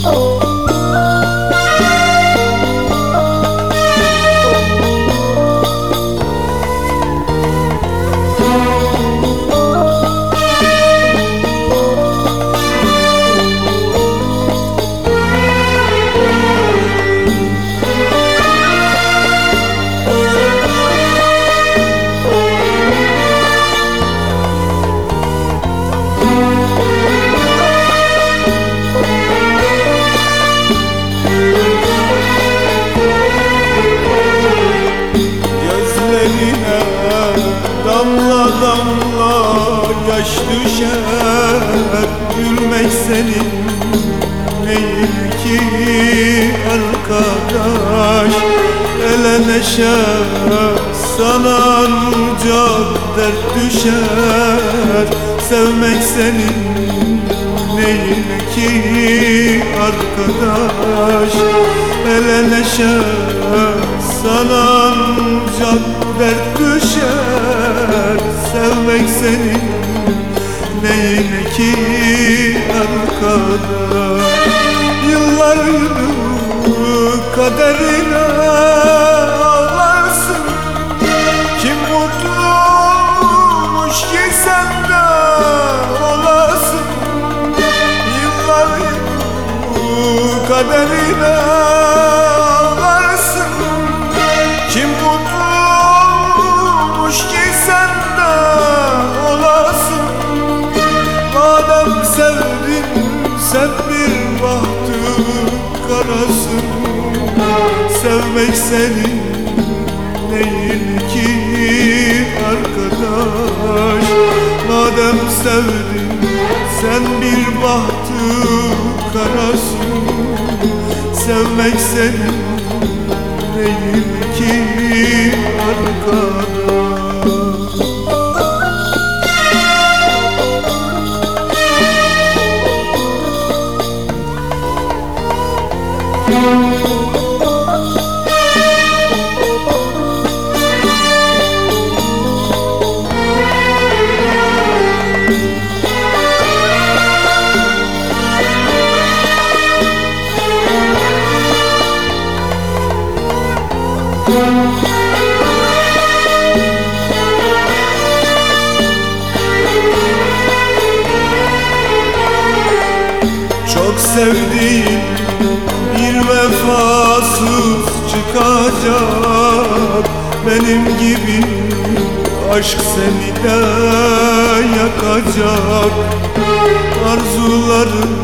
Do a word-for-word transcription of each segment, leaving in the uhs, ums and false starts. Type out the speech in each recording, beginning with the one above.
Damla damla yaş düşer, gülmek senin değil ki arkadaş. Ele neşe sana ancak dert düşer, sevmek senin değil ki arkadaş. Ele neşe sana ancak dert düşer, sevmek senin neyine ki arkadaş. Yıllar yılı kaderine ağlarsın, kim mutluymuş ki sen de olasın. Yıllar yılı kaderine ağlarsın, kim mutluymuş ki sen de olasın. Madem sevdin sen bir bahtı karasın, sevmek senin değil ki arkadaş. Madem sevdin sen bir bahtı karasın, sevmek senin değil ki arkadaş. Çok sevdiğim bir vefasız çıkacak, benim gibi aşk seni de yakacak. Arzuların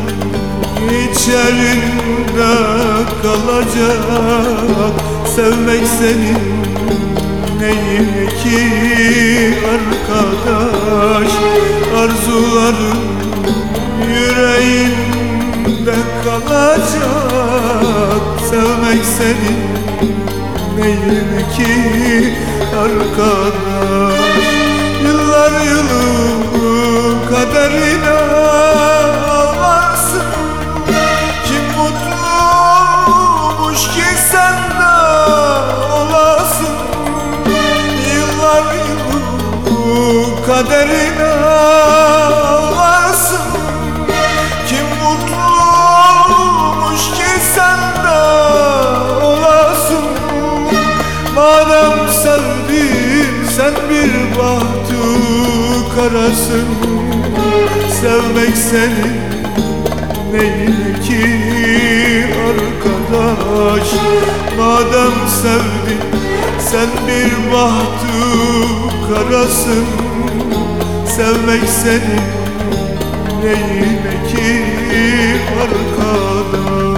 içerinde kalacak, sevmek senin neyine ki arkadaş. Arzuların yüreğinde kalacak, sevmek senin neyine ki arkadaş. Yıllar yılı kaderine ağlarsın, kim mutluymuş ki sen de olasın. Yıllar yılı kaderine ağlarsın, kim mutluymuş ki sen de olasın. Madem sevdin sen bir bahtı karasın, sevmek senin neyine ki arkadaş. Madem sevdin sen bir bahtı karasın, sevmek senin neyine ki arkadaş.